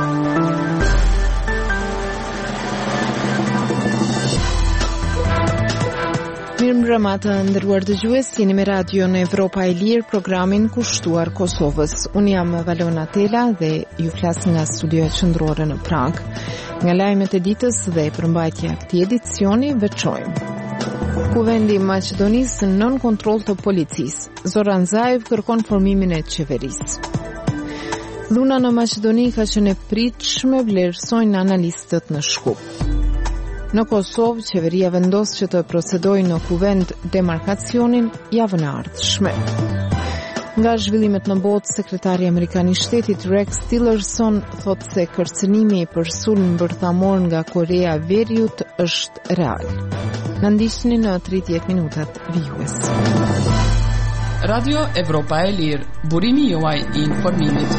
Mirëmbrëma të nderuar dëgjues, jeni me radion Evropa e Lirë, programin kushtuar Kosovës. Unë jam Valona Tela dhe ju flas nga studioja qendrore në Prag. Nga lajmet e ditës dhe përmbajtja e këtij edicioni veçojmë. Kuvendi i Maqedonisë nën kontroll të policisë. Zoran Zaev kërkon formimin e qeverisë. Dhuna në Maqedoni ka qenë e pritshme, vlerësojnë analistët në Shkup. Në Kosovë, qeveria vendos që të procedojë në kuvend demarkacionin javën e ardhshme. Nga zhvillimet në botë, sekretari amerikan i shtetit Rex Tillerson thotë se kërcënimi për sulm bërthamor nga Korea e Veriut është real. Na ndiqni në 30 minutat vijues. Radio Evropa e Lirë, burimi juaj i informimit.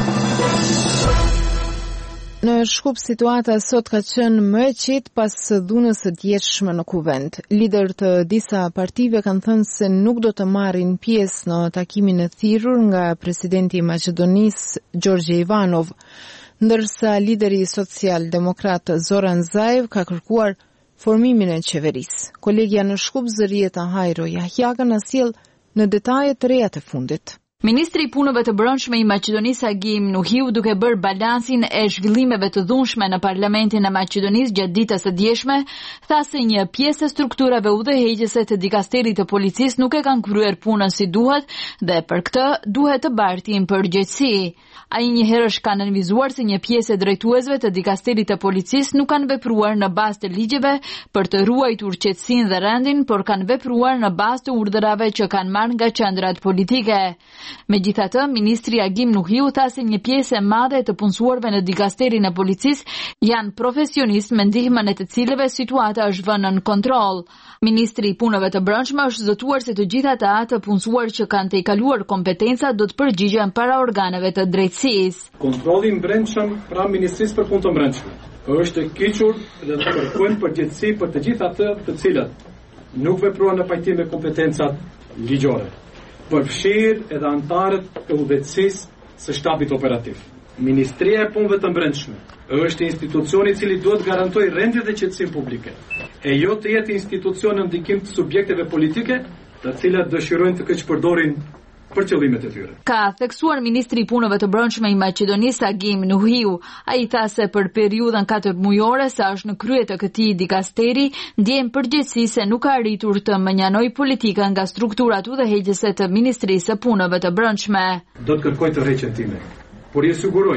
Në Shkup situata sot ka qenë më e qetë pas dhunës së djeshme në kuvend. Lider të disa partive kanë thënë se nuk do të marrin pjesë në takimin e thirrur nga presidenti i Maqedonisë Gjorgje Ivanov, ndërsa lideri social-demokrat Zoran Zaev ka kërkuar formimin e qeverisë. Kolegja në Shkup Zërieta Hajro Jahjaga na sjell në detajet të reja të fundit. Ministri i Punëve të Brendshme i Maqedonisë Agim Nuhiu, duke bërë balansin e zhvillimeve të dhunshme në Parlamentin e Maqedonisë gjatë ditës së djeshme, tha se një pjesë e strukturave udhëheqëse të dikasterit të policisë nuk e kanë kryer punën si duhet dhe për këtë duhet të bartin përgjegjësi. Ai njëherë është kanë analizuar se një pjesë e drejtuesve të dikasterit të policisë nuk kanë vepruar në bazë të ligjeve për të ruajtur qetësinë dhe rendin, por kanë vepruar në bazë të urdhërave që kanë marrë nga qendrat politike. Megjithatë, ministri Agim Nuhiu tha se një pjesë e madhe të punësuarve në dikasterin e policisë janë profesionistë me ndihmën e të cilëve situata është vënë në kontroll. Ministri i Punëve të Brendshme është zëtuar se të gjithë ata të punësuar që kanë tejkaluar kompetenca do të përgjigjen para organeve të drejtësisë. Kontrolli i brendshëm pranë Ministrisë për Punë të Brendshme është e kequr dhe do kërkojmë përgjegjësi për të gjithë ato të cilët nuk veprojnë në pajtim me kompetencat ligjore. Përfshirë edhe antarët e udhëheqësisë së shtabit operativ. Ministria e Punëve të Brendshme është institucioni i cili duhet garantojë renditje dhe qetësinë publike, e jo të jetë institucion në ndikim të subjekteve politike, të cilat dëshirojnë të keqpërdorin për qëllimet e tyre. Ka theksuar ministri i Punëve të Brendshme i Maqedonisë Agim Nuhiu. Ai tha se për periudhën 4 mujore sa është në krye të këtij dikasteri, ndjen përgjegjësi se nuk ka arritur të menjanoj politika nga strukturat udhëheqëse të Ministrisë së Punëve të Brendshme. Do të kërkoj tërheqjen time, por ju siguroj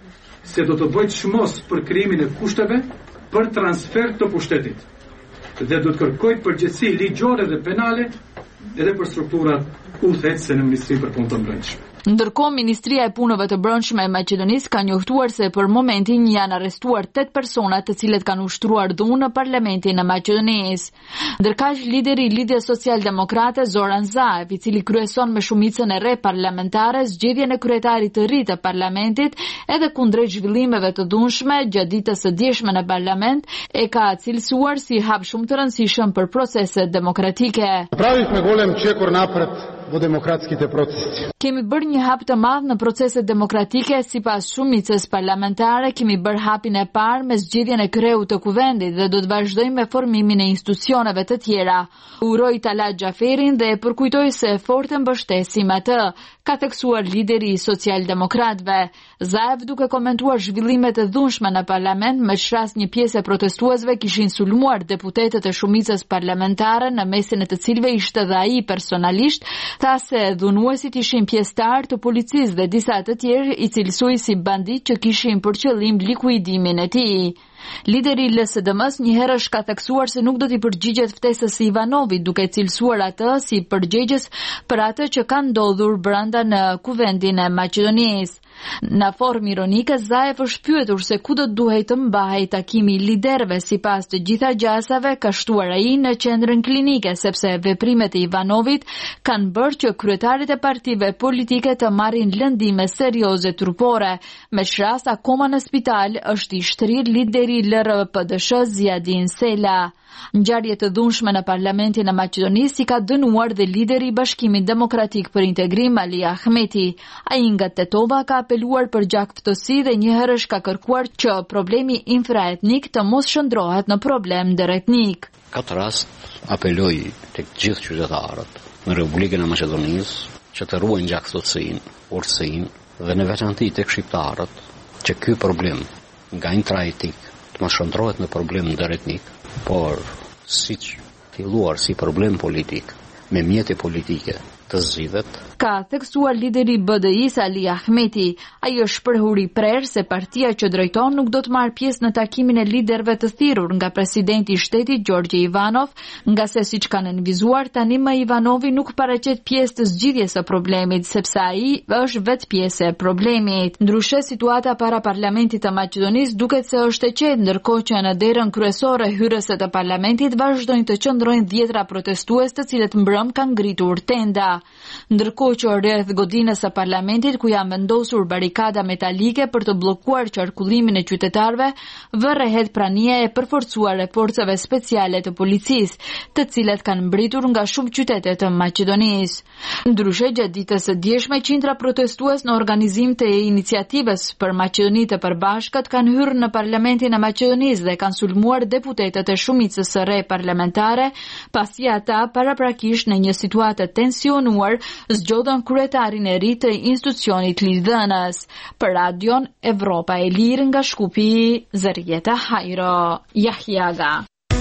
se do të bëj çmos për krijimin e kushteve për transfer të pushtetit. Dhe do të kërkoj përgjegjësi ligjore dhe penale edhe për strukturat udhëheqëse në Ministrinë për Punë të Brendshme. Ndërkohë, Ministria e Punëve të Brendshme e Maqedonisë ka njoftuar se për momentin janë arrestuar 8 persona të cilët kanë ushtruar dhunë në Parlamentin e Maqedonisë. Ndërkaq, lideri i Lidhjes Social-Demokrate Zoran Zaev, i cili kryeson me shumicën e re parlamentare zgjedhjen e kryetarit të ri të parlamentit edhe kundrejt zhvillimeve të dhunshme gjatë ditës së djeshme në parlament, e ka cilësuar si hap shumë të rëndësishëm për proceset demokratike. Pravime golem čekor napred vo demokratskite procese. Kemi bërë një hap të madh në proceset demokratike sipas shumicës parlamentare, kemi bërë hapin e parë me zgjedhjen e kreut të kuvendit dhe do të vazhdojmë me formimin e institucioneve të tjera. Uroj Talat Xhaferin dhe e përkujtoj se fortë mbështesim atë, ka theksuar lideri i social-demokratëve. Zaev, duke komentuar zhvillimet e dhunshme në parlament, me shras një pjesë e protestuesve kishin sulmuar deputetët e shumicës parlamentare, në mesin e të cilëve ishte dhe ai personalisht, tha se dhunuesit ishin pjesëtar të policisë dhe disa të tjerë i cilësoi si bandit që kishin për qëllim likuidimin e tij. Lideri i LSDM-s njëherë është ka theksuar se nuk do t'i përgjigjet ftesës së Ivanovit, duke cilësuar atë si përgjegjës për atë që ka ndodhur brenda në kuvendin e Maqedonisë. Në formë ironike, Zaev është pyetur se ku do duhej të mbahej takimi i liderëve sipas të gjitha gjasave, ka shtuar ai në qendrën klinike, sepse veprimet e Ivanovit kanë bërë që kryetarit e partive politike të marrin lëndime serioze trupore. Me shras, akoma në spital është i shtrirë lideri lideri i LRPDSH Ziadin Sela. Ngjarje të dhunshme në Parlamentin e Maqedonisë i ka dënuar dhe lideri i Bashkimit Demokratik për Integrim Ali Ahmeti. Ai nga Tetova ka apeluar për gjakftësi dhe njëherësh ka kërkuar që problemi infraetnik të mos shndrohet në problem ndëretnik. Këtë rast apeloj tek gjithë qytetarët në Republikën e Maqedonisë që të ruajnë gjakftësinë, urtësinë dhe në veçanti tek shqiptarët që ky problem nga intraetnik të mos shndrohet në problem ndëretnik, por siç filluar si problem politik me mjete politike të zgjidhet. Ka theksuar lideri i BDI-s Ali Ahmeti. Ai është shprehur i prerë se partia që drejton nuk do të marrë pjesë në takimin e liderëve të thirrur nga presidenti i shtetit Gjorgje Ivanov, nga se siç kanë nënvizuar tani më Ivanovi nuk paraqet pjesë të zgjidhjes së problemit, sepse ai është vetë pjesë e problemit. Ndryshe, situata para parlamentit të Maqedonisë duket se është e qetë, ndërkohë që në derën kryesore hyrëse të parlamentit vazhdojnë të qëndrojnë dhjetra protestues, të cilët mbrëm kanë ngritur tenda. Ndërkohë që rreth godinës së parlamentit ku janë vendosur barikada metalike për të bllokuar qarkullimin e qytetarëve, vërrehet prania e përforcuar e forcave speciale të policisë, të cilat kanë mbritur nga shumë qytete të Maqedonisë. Ndryshe, gjatë ditës së djeshme, qindra protestues në organizim të iniciativës për Maqedoni të Përbashkët kanë hyrë në Parlamentin e Maqedonisë dhe kanë sulmuar deputetët e shumicës së re parlamentare, pasi ata paraprakisht në një situatë tensionuar zgjodhen kryetarin e ri të institucionit lidhënës. Për Radion Evropa e Lirë nga Shkupi, Zërjeta Hajro, Jahjaga.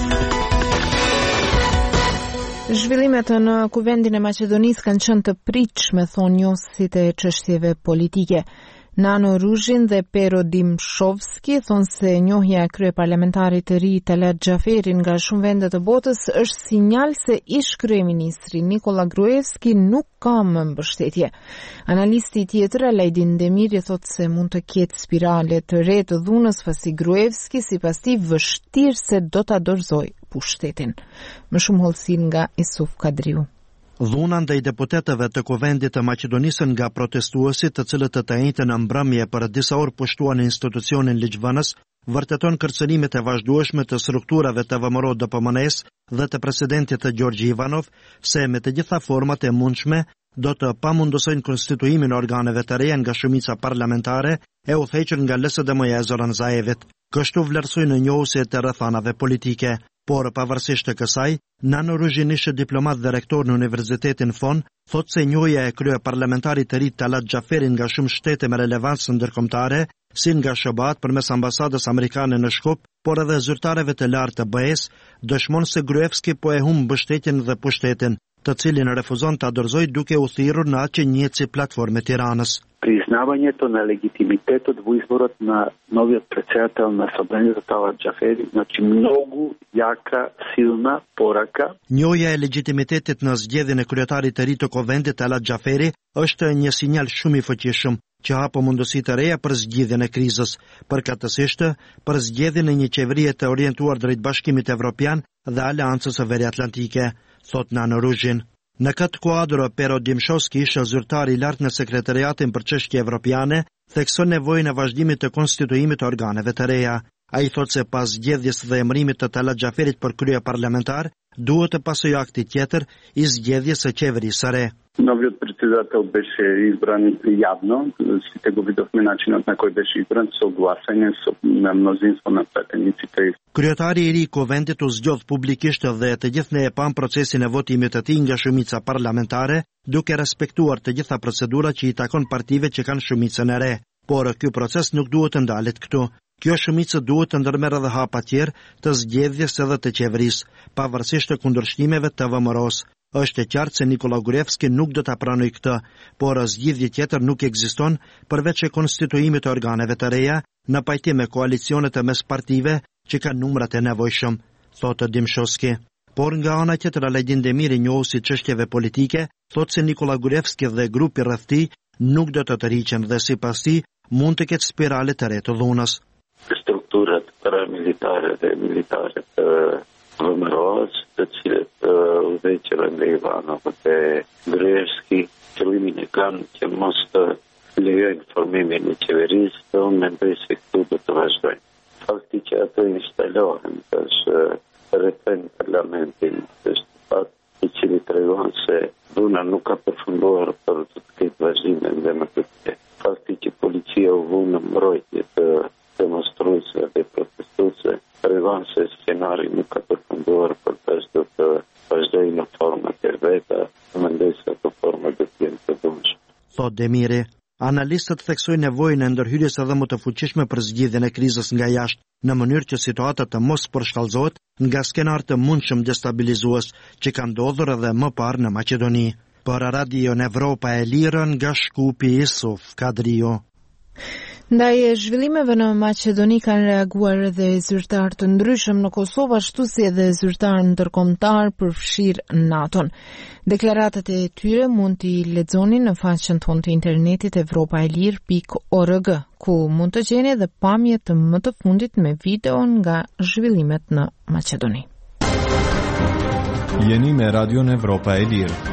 Zhvillimet në kuvendin e Maqedonisë kanë qenë të pritshme, thonë njohësit e çështjeve politike. Nano Ruzhin dhe Pero Dimshovski thonë se njohja e kryeparlamentarit të ri Talat Xhaferin nga shumë vende të botës është sinjal se ish kryeministri Nikola Gruevski nuk ka më mbështetje. Analisti tjetër Alajdin Demiri thotë se mund të ketë spirale të re të dhunës pasi Gruevski sipas tij vështirë se do ta dorëzojë pushtetin. Më shumë hollësi nga Isuf Kadriu. Dhuna ndaj deputetëve të kuvendit të Maqedonisë nga protestuesit, të cilët të njëjtën në mbrëmje për disa orë pushtuan institucionin ligjvënës, vërteton kërcënimet e vazhdueshme të strukturave të VMRO DPMNE-s dhe të presidentit të Gjorgje Ivanov, se me të gjitha format e mundshme do të pamundosojnë konstituimin e organeve të reja nga shumica parlamentare e udhëhequr nga LSDM-ja e Zoran Zaevit. Kështu vlerësoi në njohësi të rrethanave politike. Por pavarësisht të kësaj, Nano Ruzhin, ishte diplomat dhe rektor në Universitetin Fon, thotë se njohja e kryeparlamentarit të ri Talat Xhaferin nga shumë shtete me relevancë ndërkombëtare, si nga SHBA përmes ambasadës amerikane në Shkup, por edhe zyrtarëve të lartë të BE-s, dëshmon se Gruevski po e humb mbështetjen dhe pushtetin, të cilin refuzon ta dorëzojë duke u thirrur në atë që njihet si Platformë Tiranës. Признавањето на легитимитетот во изборот на новиот претседател на Собранието Талат Xhaferi, значи многу јака, силна порака. Njohja e legitimitetit në zgjedhjen e kryetarit të ri të kuvendit Talat Xhaferi është një sinjal shumë i fuqishëm që hap mundësi të reja për zgjidhjen e krizës, përkatësisht për zgjedhjen e një qeverie të orientuar drejt Bashkimit Evropian dhe Aleancës së Veriatlantike, thot Nano Ruzhin. Në këtë kuadro, Pero Dimshovski, ishte zyrtar i lartë në sekretariatin për çështje evropiane, thekson nevojën e vazhdimit të konstituimit të organeve të reja. Ai thotë se pas zgjedhjes dhe emërimit të Talat Xhaferit për kryeparlamentar, duhet të pasojë akti tjetër i zgjedhjes së qeverisë së re. Новиот председател беше избран јавно, сите го видовме начинот на кој беше избран со гласање со мнозинство на пратениците. Kryetari i ri i kuvendit u zgjodh publikisht dhe të gjithë ne e pam procesin e votimit të tij nga shumica parlamentare, duke respektuar të gjitha procedurat që i takon partive që kanë shumicën e re. Por ky proces nuk duhet të ndalet këtu. Kjo shumicë duhet të ndërmerrë edhe hapa tjerë të zgjedhjes edhe të qeverisë, pavarësisht të kundërshtimeve të VMRO-s. Është e qartë se Nikola Gruevski nuk do ta pranojë këtë, por zgjidhje tjetër nuk ekziston përveç konstituimit të organeve të reja në pajtim me koalicionet e mespartive që kanë numrat e nevojshëm, thotë Dimshovski. Por nga ana tjetër, Alajdin Demiri, njohuesi çështjeve politike, thotë se Nikola Gruevski dhe grupi rreth tij nuk do të tërhiqen dhe sipas tij mund të ketë spirale të re të dhunës. Strukturat paramilitare dhe militare të VMRO-s, të cilët udhëheqën nga Ivanov dhe Gruevski, qëllimin e kanë që mos të lejojnë formimin e qeverisë, unë mendoj se këtu do të vazhdojnë. Fakti që ato instalohen tash rreth parlamentin, është fakt I cili tregon se dhuna nuk ka përfunduar për të këtë vazhdimin dhe më të të. Fakti që policia u vu në mbrojtje të demonstruesve dhe protestuesve tregon se scenari nuk ka përfunduar për të të vazhdojë në forma të veta, mendoj se ato forma do të jenë të dhunshme. Thot Demiri. Analistët theksojnë nevojën e ndërhyrjes edhe më të fuqishme për zgjidhjen e krizës nga jashtë, në mënyrë që situata të mos përshkallëzohet nga skenar të mundshëm destabilizues që ka ndodhur edhe më parë në Maqedoni. Për Radio Evropa e Lirë nga Shkupi Isuf Kadrio. Ndaj zhvillimeve në Maqedoni kanë reaguar edhe zyrtar të ndryshëm në Kosovë, ashtu si edhe zyrtar ndërkombëtar përfshirë NATO-n. Deklaratat e tyre mund t'i lexoni në faqen tonë të internetit evropaelir.org, ku mund të gjeni edhe pamje të më të fundit me video nga zhvillimet në Maqedoni. Jeni me Radio Evropa e Lirë.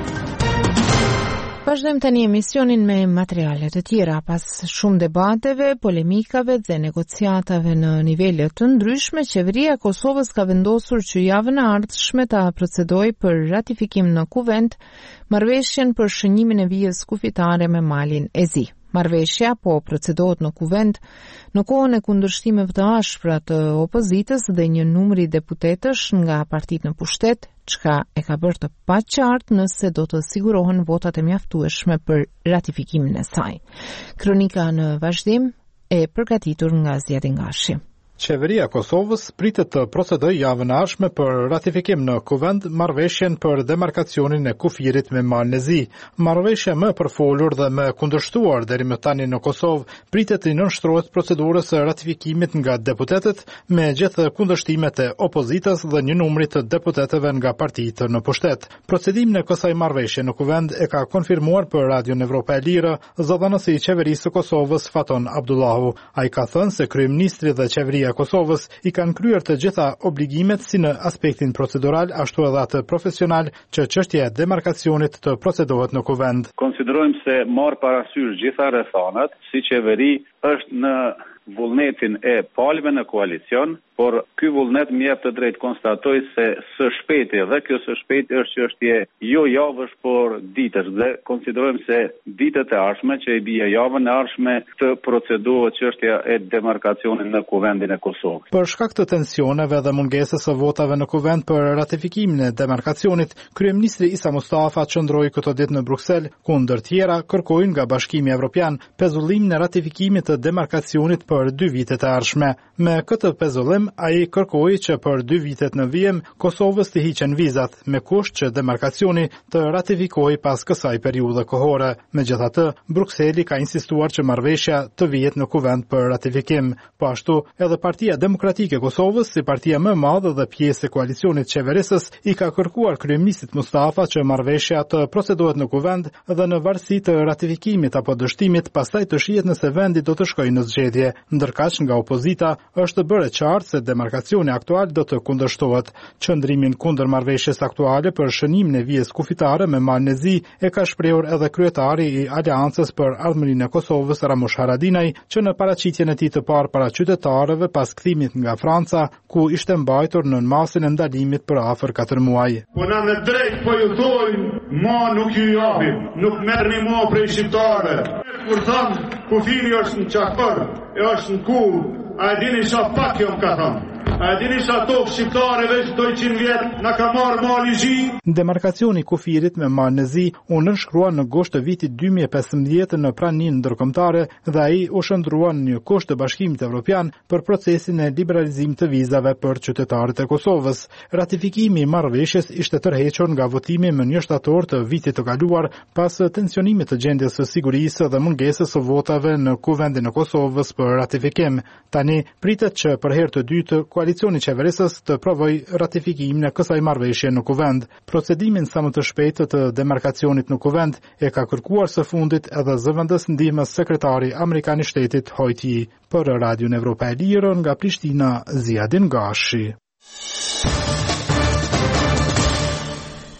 Vazhdojmë tani emisionin me materiale të tjera. Pas shumë debateve, polemikave dhe negociatave në nivele të ndryshme, qeveria e Kosovës ka vendosur që javën e ardhshme ta procedojë për ratifikim në Kuvend marrëveshjen për shënimin e vijës kufitare me malin e Zi. Marrëveshja po procedohet në Kuvend në kohën e kundërshtimeve të ashpra të opozitës dhe një numri deputetësh nga partitë në pushtet, çka e ka bërë të paqartë nëse do të sigurohen votat e mjaftueshme për ratifikimin e saj. Kronika në vazhdim e përgatitur nga Zjedin Gashi. Qeveria e Kosovës pritet të procedojë javën e ardhshme për ratifikim në Kuvend marrëveshjen për demarkacionin e kufirit me malin e Zi. Marrëveshja më përfolur dhe më kundërshtuar deri më tani në Kosovë pritet të nënshtrohet procedurës së ratifikimit nga deputetët me gjithë kundërshtimet e opozitës dhe një numri të deputetëve nga partitë në pushtet. Procedimin e kësaj marrëveshje në Kuvend e ka konfirmuar për Radio Evropa e Lirë zëdhënësi I qeverisë së Kosovës Faton Abdullahu. Ai ka thënë se kryeministri dhe qeveria e Kosovës I kanë kryer të gjitha obligimet si në aspektin procedural ashtu edhe atë profesional që çështja e demarkacionit të procedohet në Kuvend. Konsiderojmë se marr parasysh gjitha rrethanat, si qeveri është në vullnetin e palëve në koalicion, por ky vullnet më jep të drejtë konstatoj se së shpejti dhe kjo së shpejti është çështje jo javësh por ditësh dhe konsiderojmë se ditët e ardhshme që I bie javën e ardhshme të procedohet çështja e demarkacionit në Kuvendin e Kosovës. Për shkak të tensioneve dhe mungesës së votave në Kuvend për ratifikimin e demarkacionit, kryeministri Isa Mustafa qëndroi këto ditë në Bruksel, ku ndër tjera kërkojnë nga Bashkimi Evropian pezullimin e ratifikimit të demarkacionit për 2 vitet e ardhshme. Me këtë pezullim ai kërkoi që për 2 vitet në vijim Kosovës të hiqen vizat, me kusht që demarkacioni të ratifikojë pas kësaj periudhe kohore. Megjithatë, Brukseli ka insistuar që marrëveshja të vihet në Kuvend për ratifikim. Po ashtu, edhe Partia Demokratike e Kosovës, si partia më e madhe dhe pjesë e koalicionit qeverisës, I ka kërkuar kryeministit Mustafa që marrëveshja të procedohet në Kuvend dhe në varësi të ratifikimit apo dështimit, pastaj të shihet nëse vendi do të shkojë në zgjedhje. Ndërkaq nga opozita është bërë qartë se demarkacioni aktual do të kundërshtohet. Qëndrimin kundër marrëveshjes aktuale për shënimin e vijës kufitare me malin e Zi e ka shprehur edhe kryetari I Aleancës për Ardhmërinë e Kosovës Ramush Haradinaj, që në paraqitjen e tij të parë para qytetarëve pas kthimit nga Franca, ku ishte mbajtur në masin e ndalimit për afër 4 muaj. Po na në drejt po ju thojnë, ma nuk ju japim, nuk merrni mo prej shqiptarëve. Kur thon kufiri është në çakor, është në kull, a e dini sa pak jo më ka thënë. A e dini sa tokë shqiptare veç 200 vjet na ka marrë mali Zi? Demarkacioni I kufirit me malin e Zi u nënshkrua në gusht të vitit 2015 në praninë ndërkombëtare dhe ai u shndrua në një kusht të Bashkimit Evropian për procesin e liberalizimit të vizave për qytetarët e Kosovës. Ratifikimi I marrëveshjes ishte tërhequr nga votimi më 1 shtator të vitit të kaluar pas tensionimit të gjendjes së sigurisë dhe mungesës së votave në Kuvendin e Kosovës për ratifikim. Tani pritet që për herë të dytë koalicioni qeverisës të provojë ratifikimin e kësaj marrëveshje në Kuvend. Procedimin sa më të shpejtë të demarkacionit në Kuvend e ka kërkuar së fundit edhe zëvendës ndihmës sekretari amerikan I shtetit Hojti. Për Radio Evropa e Lirë nga Prishtina, Zjedin Gashi.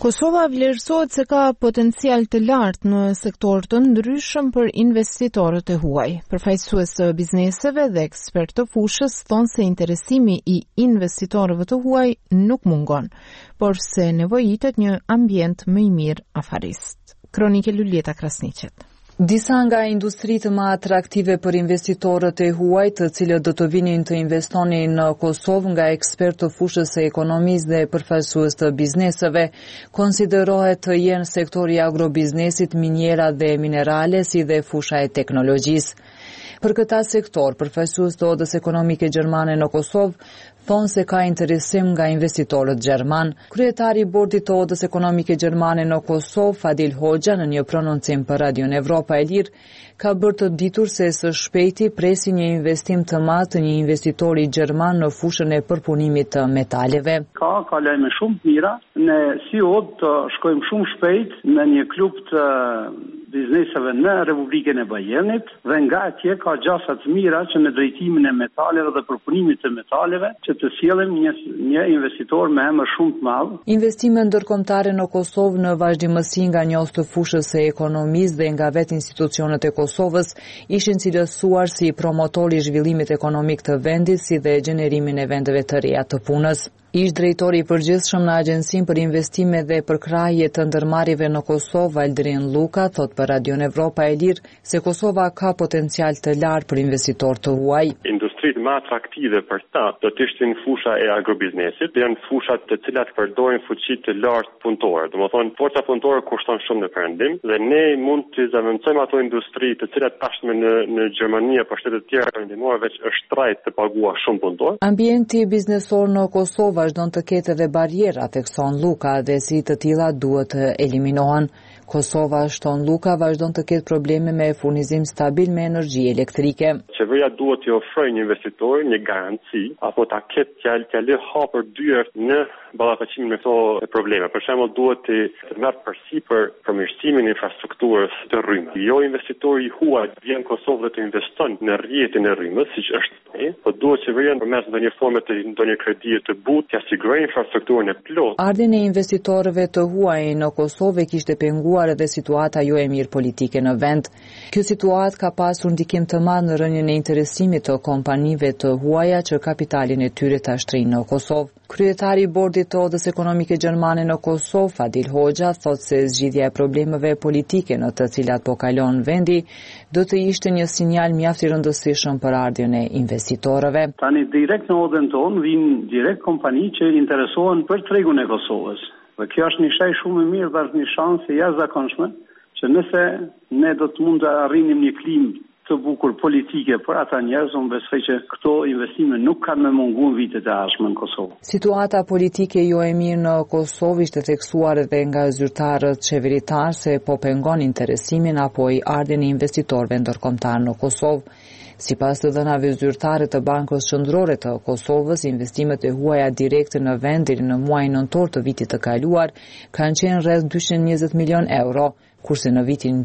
Kosova vlerësohet se ka potencial të lartë në sektor të ndryshëm për investitorët e huaj. Përfaqësues të bizneseve dhe ekspertë të fushës thonë se interesimi i investitorëve të huaj nuk mungon, por se nevojitet një ambient më i mirë afarist. Kronike Lulieta Krasniqet. Disa nga industritë më atraktive për investitorët e huaj, të cilët do të vinin të investonin në Kosovë nga ekspertë të fushës së ekonomisë dhe përfaqësues të bizneseve, konsiderohet të jenë sektori agrobiznesit, miniera dhe minerale, si dhe fusha e teknologjisë. Për këta sektor, përfaqësues të Odës Ekonomike Gjermane në Kosovë thonë se ka interesim nga investitorët gjerman. Kryetari i bordit të Odës Ekonomike Gjermane në Kosovë, Fadil Hoxha, në një prononcim për Radion Evropa e Lirë, ka bërë të ditur se së shpejti presi një investim të madh të një investitori gjerman në fushën e përpunimit të metaleve. Ka lajme shumë mira. Ne si Odë të shkojmë shumë shpejt në një klub të bizneseve në Republikën e Bayernit dhe nga atje ka gjasa të mira që në drejtimin e metaleve dhe përpunimit të metaleve që të sjellëm një investitor me emër shumë të madh. Investime ndërkombëtare në Kosovë në vazhdimësi nga njohës të fushës së ekonomisë dhe nga vetë institucionet e Kosovës ishin cilësuar si promotori i zhvillimit ekonomik të vendit si dhe gjenerimin e vendeve të reja të punës. Ish drejtori i përgjithshëm në Agjencinë për Investime dhe Përkrahje të Ndërmarrjeve në Kosovë, Aldrin Luka, thot për Radion Evropa e Lirë se Kosova ka potencial të lartë për investitorë të huaj. Industritë më atraktive për ta do të ishin fusha e agrobiznesit, janë fushat të cilat përdorin fuqi të lartë punëtore. Domethënë, forca punëtore kushton shumë në perëndim dhe ne mund të zëvendësojmë ato industri të cilat tashmë në Gjermani apo shtete të tjera perëndimore veç është trajt të paguar shumë punëtor. Ambienti biznesor në Kosovë vazhdon të ketë edhe barriera, thekson Luka, dhe si të tilla duhet të eliminohen. Kosova, shton Luka, vazhdon të ketë probleme me furnizim stabil me energji elektrike. Qeveria duhet t'i ofrojë një investitor një garanci apo ta ketë t'ia lë hapur dyert në ballafaqim me këto probleme. Për shembull, duhet të marrë përsipër përmirësimin e infrastrukturës të rrymës. Jo investitori i huaj vjen në Kosovë dhe të investon në rrjetin e rrymës, siç është, po duhet qeveria përmes ndonjë forme të ndonjë kredi të butë të sigurojë infrastrukturën e plotë. Ardhin e investitorëve të huaj në Kosovë kishte penguar edhe situata jo e mirë politike në vend. Kjo situatë ka pasur ndikim të madh në rënien e interesimit të kompanive të huaja që kapitalin e tyre ta shtrinë në Kosovë. Kryetari i bordit të Odës Ekonomike Gjermane në Kosovë, Fadil Hoxha, thotë se zgjidhja e problemeve politike në të cilat po kalon vendi do të ishte një sinjal mjaft i rëndësishëm për ardhjen e investitorëve. Tani direkt në Odën tonë vinë direkt kompani që interesohen për tregun e Kosovës. Dhe kjo është një shaj shumë e mirë dhe është një shansë e jashtëzakonshme që nëse ne do të mund të arrinim një klimë të bukur politike për ata njerëz, unë besoj që këto investime nuk kanë më munguar vitet e ardhshme në Kosovë. Situata politike jo e mirë në Kosovë ishte theksuar edhe nga zyrtarët qeveritar se po pengon interesimin apo i ardhjen e investitorëve ndërkombëtar në Kosovë. Sipas të dhënave zyrtare të Bankës Qendrore të Kosovës, investimet e huaja direkte në vend deri në muajin nëntor të vitit të kaluar kanë qenë rreth 220 milion euro, kurse në vitin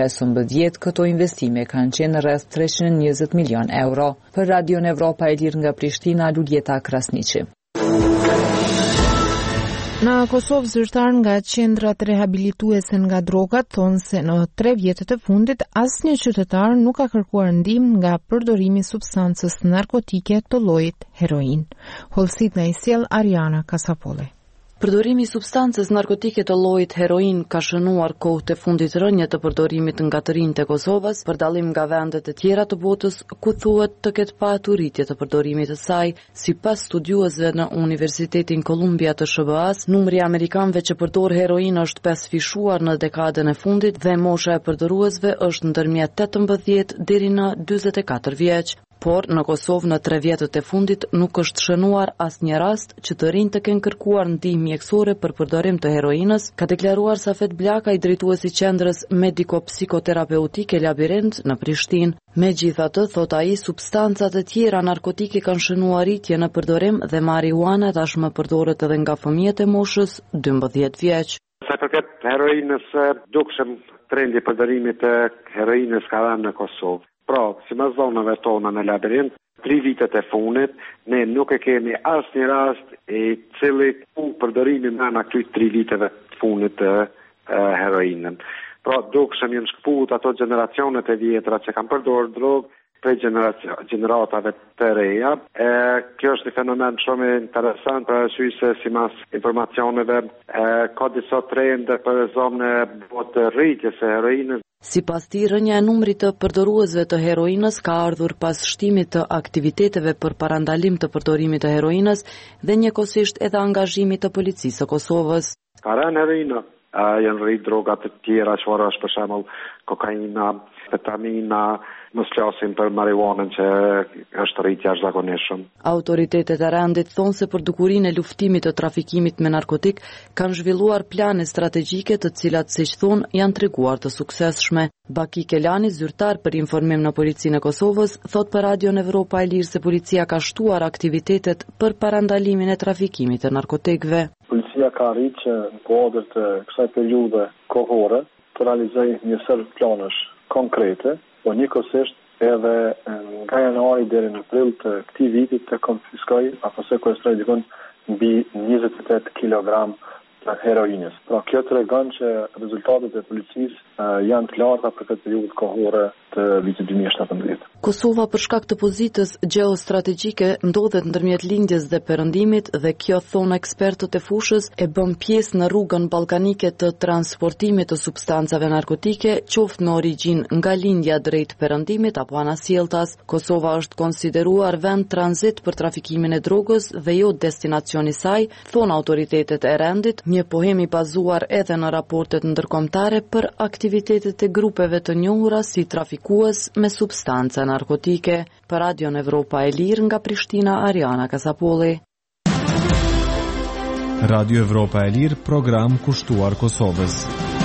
2015 këto investime kanë qenë rreth 320 milion euro. Për Radion Evropa e Lirë nga Prishtina, Lulieta Krasniqi. Në Kosovë, zyrtar nga qendrat rehabilituese nga drogat thonë se në 3 vjetët e fundit asnjë qytetar nuk ka kërkuar ndihmë nga përdorimi i substancës narkotike të llojit heroin. Hollësit nga i sjell Ariana Kasapole. Përdorimi i substancës narkotike të llojit heroin ka shënuar kohët e fundit rënje të përdorimit nga të rinjtë e Kosovës, për dallim nga vendet e tjera të botës ku thuhet të ketë patur rritje të përdorimit të saj. Sipas studiuesve në Universitetin Columbia të SBA-s, numri i amerikanëve që përdor heroin është pesëfishuar në dekadën e fundit dhe mosha e përdoruesve është ndërmjet 18 deri në 44 vjeç. Por në Kosovë në 3 vjetët e fundit nuk është shënuar asnjë rast që të rinjtë të kenë kërkuar ndihmë mjekësore për përdorim të heroinës, ka deklaruar Safet Blaka, i drejtuesi qendrës mediko-psikoterapeutike Labirint në Prishtinë. Megjithatë, thot ai, substancat e tjera narkotike kanë shënuar rritje në përdorim dhe marijuana tashmë përdoret edhe nga fëmijët e moshës 12 vjeç. Sa përket heroinës, dukshëm trendi i përdorimit të heroinës ka dhënë në Kosovë. Pra, si më zonave tona në Labirint, 3 vitet e funit, ne nuk e kemi asnjë rast i cili përdorimin në këtyre 3 viteve të funit të heroinën. Pra dukshëm janë shkput ato generacionet e vjetra që kanë përdorur drogë prej gjeneratave të reja. Kjo është një fenomen shumë interesant për arsye se sipas informacioneve ka disa trende për zonën e botë rritjes së heroinës. Sipas tij, rënja e numrit të përdoruesve të heroinës ka ardhur pas shtimit të aktiviteteve për parandalim të përdorimit të heroinës dhe njëkohësisht edhe angazhimit të policisë së Kosovës. Ka rënë heroina, janë rritë drogat të tjera, çfarë është për shembull kokaina, amfetamina, mos flasim për marijuanën që është rritë jashtëzakonisht. Autoritetet e rendit thonë se për dukurinë e luftimit të trafikimit me narkotik kanë zhvilluar plane strategjike të cilat, siç thonë, janë treguar të suksesshme. Baki Kelani, zyrtar për informim në Policinë e Kosovës, thot për Radion Evropa e Lirë se policia ka shtuar aktivitetet për parandalimin e trafikimit të narkotikëve. Policia ka arritur që në kuadër të kësaj periudhe kohore të realizojë një sër planesh konkrete, po njëkohësisht edhe nga janari deri në prill të këtij viti të konfiskoj apo sekuestroj dikon mbi 28 kg të heroinës. Pra kjo tregon që rezultatet e policisë janë të larta për këtë periudhë kohore të vitit 2017. Kosova për shkak të pozitës gjeostrategjike ndodhet ndërmjet lindjes dhe perëndimit dhe kjo, thonë ekspertët e fushës, e bën pjesë në rrugën ballkanike të transportimit të substancave narkotike, qoftë në origjinë nga lindja drejt perëndimit apo anasjelltas. Kosova është konsideruar vend tranzit për trafikimin e drogës dhe jo destinacioni i saj, thonë autoritetet e rendit, një pohem i bazuar edhe në raportet ndërkombëtare për aktivitetet e grupeve të njohura si trafikues me substanca narkotike. Për Radion Evropa e Lirë nga Prishtina, Ariana Kasapolli. Radio Evropa e Lirë, program kushtuar Kosovës.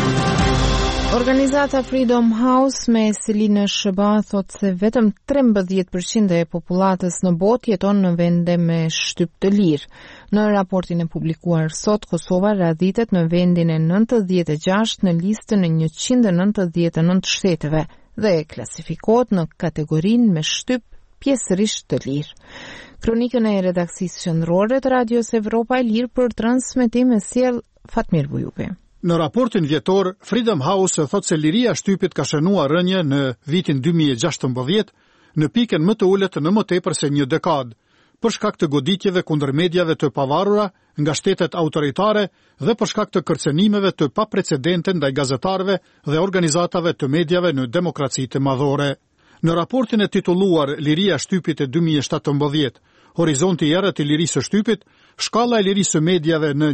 Organizata Freedom House me Selinë Shëba thot se vetëm 13% e popullatës në botë jeton në vende me shtyp të lirë. Në raportin e publikuar sot, Kosova radhitet në vendin e 96 në listën e 199 shteteve dhe klasifikohet në kategorinë me shtyp pjesërisht të lirë. Kronikën e redaksisë qendrore të Radios Evropa e Lirë për transmetim e sjell Fatmir Bujupi. Në raportin vjetor, Freedom House thot se liria shtypit ka shënuar rënje në vitin 2016 në pikën më të ulët në më tepër se një dekadë, për shkak të goditjeve kundër mediave të pavarura nga shtetet autoritare dhe për shkak të kërcenimeve të paprecedente ndaj gazetarëve dhe organizatave të mediave në demokracitë madhore. Në raportin e titulluar Liria shtypit e 2017, Horizonti i errët i lirisë së shtypit, shkalla e lirisë së mediave në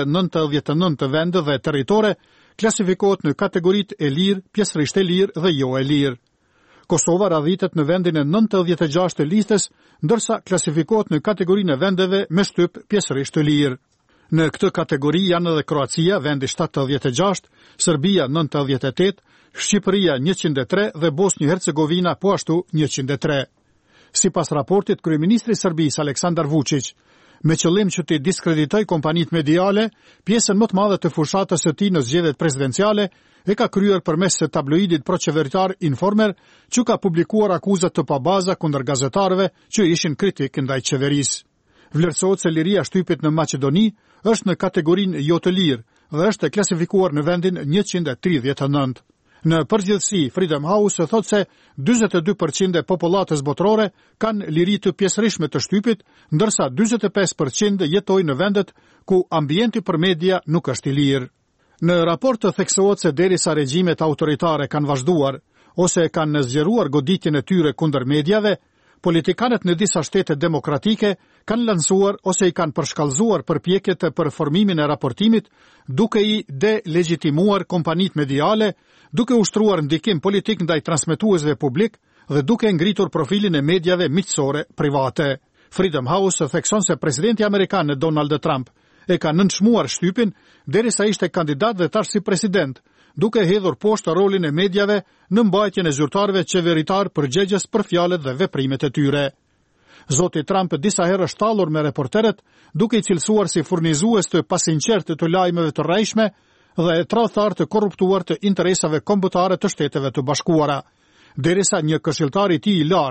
199 vende dhe territore klasifikohet në kategoritë e lirë, pjesërisht e lirë dhe jo e lirë. Kosova radhitet në vendin e 96 të listës, ndërsa klasifikohet në kategorinë e vendeve me shtyp pjesërisht të lirë. Në këtë kategori janë edhe Kroacia, vendi 76, Serbia 98, Shqipëria 103 dhe Bosnjë-Hercegovina po ashtu 103. Sipas raportit, kryeministri i Serbisë Aleksandar Vučić, me qëllim që të diskreditoj kompanitë mediale, pjesën më të madhe të fushatës së tij në zgjedhjet presidenciale e ka kryer përmes së tabloidit proqeveritar Informer, që ka publikuar akuzat të pabaza kundër gazetarëve që ishin kritik ndaj qeverisë. Vlerësohet se liria shtypit në Maqedoni është në kategorinë jo të lirë dhe është klasifikuar në vendin 139. Në përgjithësi, Freedom House thot se 42% e popullatës botërore kanë liri të pjesërishme të shtypit, ndërsa 45% jetojnë në vendet ku ambienti për media nuk është i lirë. Në raport të theksohet se derisa regjimet autoritare kanë vazhduar ose kanë zgjeruar goditjen e tyre kundër mediave, politikanët në disa shtete demokratike kanë lansuar ose i kanë përshkallëzuar përpjekjet për formimin e raportimit, duke i delegitimuar kompanitë mediale, duke ushtruar ndikim politik ndaj transmetuesve publik dhe duke ngritur profilin e mediave miqësore private. Freedom House thekson se presidenti amerikan Donald Trump e ka nënçmuar shtypin derisa ishte kandidat dhe tash si president, duke hedhur poshtë rolin e mediave në mbajtjen e zyrtarëve qeveritar përgjegjës për fjalët dhe veprimet e tyre. Zoti Trump disa herë është tallur me reporterët, duke i cilësuar si furnizues të pasinqertë të lajmeve të rrejshme dhe tradhtar të korruptuar të interesave kombëtare të Shteteve të Bashkuara, derisa një këshilltar i tij i lartë,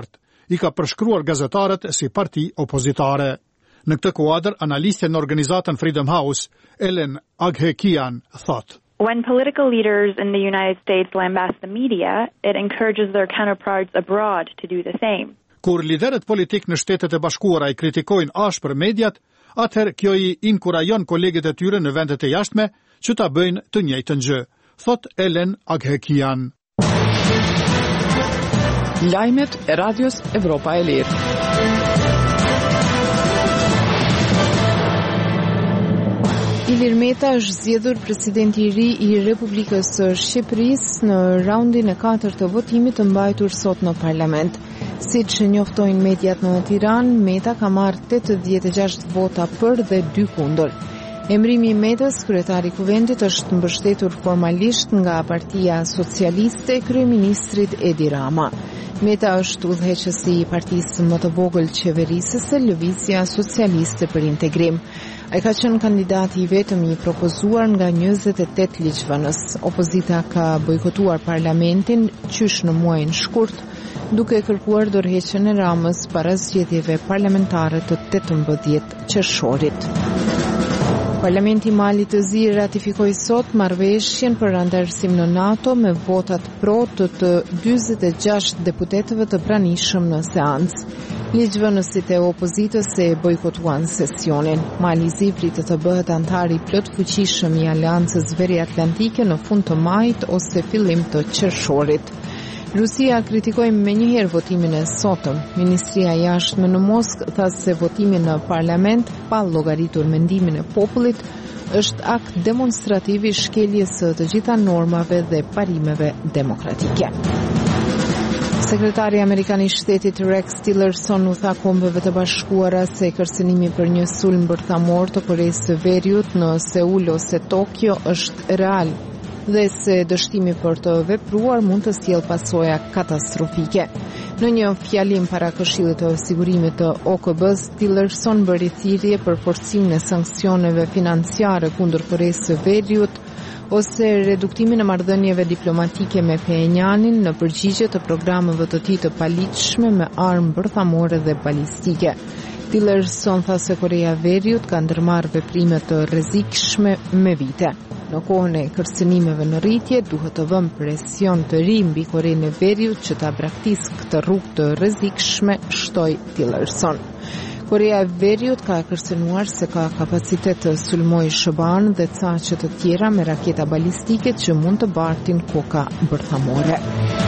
i ka përshkruar gazetarët si parti opozitare. Në këtë kuadër, analistja në organizatën Freedom House, Ellen Aghekian, thotë: When political leaders in the United States lambast the media, it encourages their counterparts abroad to do the same. Kur liderët politik në Shtetet e Bashkuara i kritikojnë ashpër mediat, atëherë kjo i inkurajon kolegët e tyre në vendet e jashtme që ta bëjnë të njëjtën gjë, thot Ellen Aghekian. Lajmet e Radios Evropa e Lirë. Ilir Meta është zgjedhur presidenti i ri i Republikës së Shqipërisë në raundin e 4 të votimit të mbajtur sot në parlament. Siç njoftojnë mediat në Tiranë, Meta ka marrë 86 vota për dhe 2 kundër. Emrimi i Metës, kryetari i kuvendit, është mbështetur formalisht nga Partia Socialiste e kryeministrit Edi Rama. Meta është udhëheqësi i partisë më të vogël qeverisëse, Lëvizja Socialiste për Integrim. Ai ka qenë kandidati i vetëm i propozuar nga 28 ligjvënës. Opozita ka bojkotuar parlamentin qysh në muajin shkurt, duke kërkuar dorëheqjen e Ramës para zgjedhjeve parlamentare të 18 qershorit. Parlamenti i Malit të Zi ratifikoi sot marrëveshjen për anëtarësim në NATO me votat pro të 46 deputetëve të pranishëm në seancë. Ligjvënësit e opozitës e bojkotuan sesionin. Mali i Zi pritet të bëhet antar i plot fuqishëm i Aleancës Veriatlantike në fund të majit ose fillim të qershorit. Rusia kritikoi menjëherë votimin e sotëm. Ministria e Jashtme në Moskë tha se votimi në parlament, pa llogaritur mendimin e popullit, është akt demonstrativ i shkeljes së të gjitha normave dhe parimeve demokratike. Sekretari Amerikan i Shtetit Rex Tillerson u tha Kombeve të Bashkuara se kërcënimi për një sulm bërthamor të Koreasë së Veriut në Seul ose Tokyo është real dhe se dështimi për të vepruar mund të sjellë pasoja katastrofike. Në një fjalim para Këshillit të Sigurimit të OKB-s, Tillerson bëri thirrje për forcimin e sanksioneve financiare kundër Koreasë së Veriut ose reduktimin e marrëdhënieve diplomatike me Pyonjanin në përgjigje të programeve të tij të paligjshme me armë bërthamore dhe balistike. Tillerson tha se Korea e Veriut ka ndërmarrë veprime të rrezikshme me vite. Në kohën e kërcënimeve në rritje, duhet të vëmë presion të ri mbi Korenë e Veriut që ta braktisë këtë rrugë të rrezikshme, shtoi Tillerson. Korea e Veriut ka kërcënuar se ka kapacitet të sulmojë SHBA-n dhe caqe të tjera me raketa balistike që mund të bartin koka bërthamore.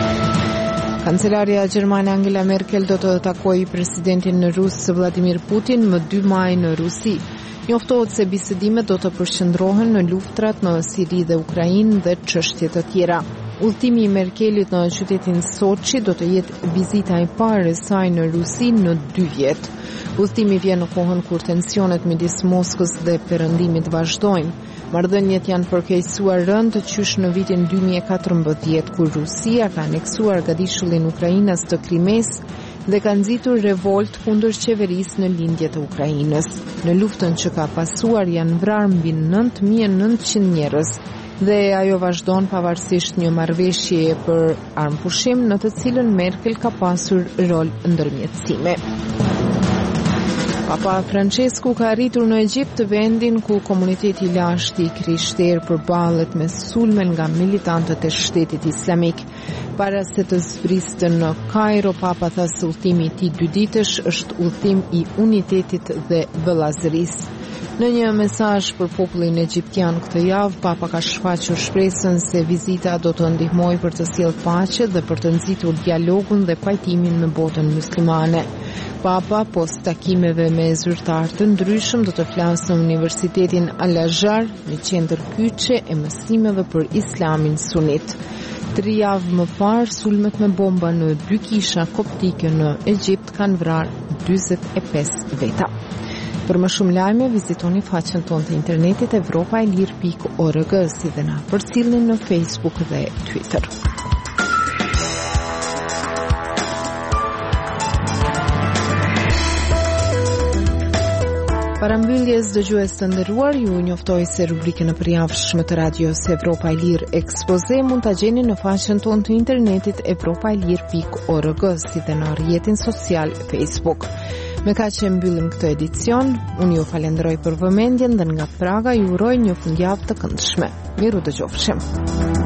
Kancelaria gjermane Angela Merkel do të takojë presidentin rus Vladimir Putin më 2 maj në Rusi. Njoftohet se bisedimet do të përqendrohen në luftrat në Siri dhe Ukrainë dhe çështje të tjera. Udhëtimi i Merkelit në qytetin Soçi do të jetë vizita e parë e saj në Rusi në 2 vjet. Udhëtimi vjen në kohën kur tensionet midis Moskës dhe Perëndimit vazhdojnë. Marrëdhëniet janë përkeqësuar rënd qysh në vitin 2014 kur Rusia ka aneksuar gadishullin Ukrainas të Krimes dhe ka nxitur revolt kundër qeverisë në lindje të Ukrainës. Në luftën që ka pasuar janë vrarë mbi 9.900 njerëz dhe ajo vazhdon pavarësisht një marrëveshje për armëpushim në të cilën Merkel ka pasur rol ndërmjetësime. Papa Francesku ka arritur në Egjipt, vendin ku komuniteti i lashtë i krishterë përballet me sulme nga militantët e Shtetit Islamik. Para se të zbriste në Kairo, Papa tha se udhëtimi i tij 2 ditësh është udhëtim i unitetit dhe vëllazërisë. Në një mesazh për popullin egjiptian këtë javë, Papa ka shfaqur shpresën se vizita do të ndihmojë për të sjellë paqe dhe për të nxitur dialogun dhe pajtimin me botën muslimane. Papa, pos takimeve me zyrtar të ndryshëm, do të flasë në Universitetin Al-Azhar, në qendër kyçe e mësimeve për Islamin sunit. 3 javë më parë, sulmet me bomba në 2 kisha koptike në Egjipt kanë vrarë 45 veta. Për më shumë lajme, vizitoni faqen tonë të internetit evropaelir.org, si dhe na përcjellni në Facebook dhe Twitter. Para mbylljes dëgjues të nderuar, ju njoftoj se rubrikën e përjavshme të radios Evropa e Lirë Ekspoze mund ta gjeni në faqen tonë të internetit evropaelir.org, si dhe në rrjetin social Facebook. Me kaq që mbyllim këtë edicion, unë ju falenderoj për vëmendjen dhe nga Praga ju uroj një fundjavë të këndshme. Miru dëgjofshim.